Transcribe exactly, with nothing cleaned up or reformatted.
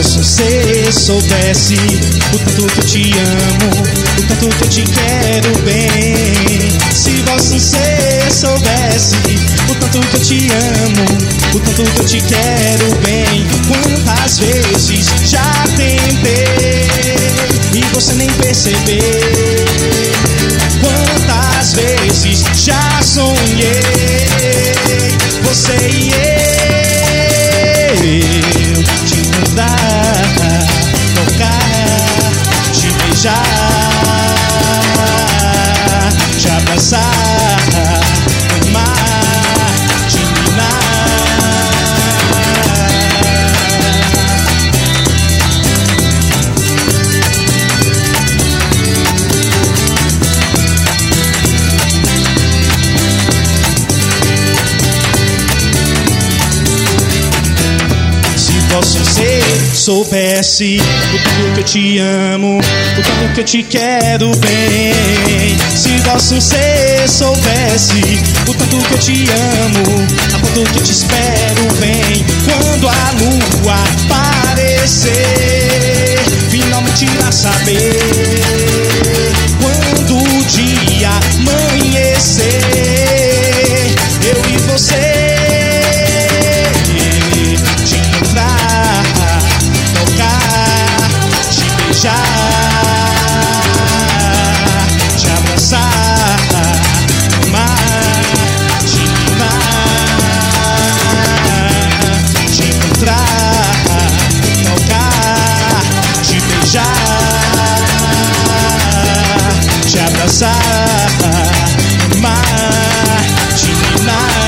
você soubesse o tanto que eu te amo, o tanto que eu te quero bem. Se você soubesse o tanto que eu te amo, o tanto que eu te quero bem. Quantas vezes já tentei e você nem percebeu. Quantas vezes já sonhei você e eu te encontrar, tocar, te beijar, te abraçar, amar, te minar. Se você soubesse o tanto que eu te amo, o tanto que eu te quero bem. Se você soubesse o tanto que eu te amo, a quanto que eu te espero bem. Quando a lua aparecer, finalmente irá saber. Quando o dia amanhecer, eu e você te encontrar, tocar, te beijar, te abraçar, amar, te minar, te encontrar, tocar, te beijar, te abraçar, amar, te minar.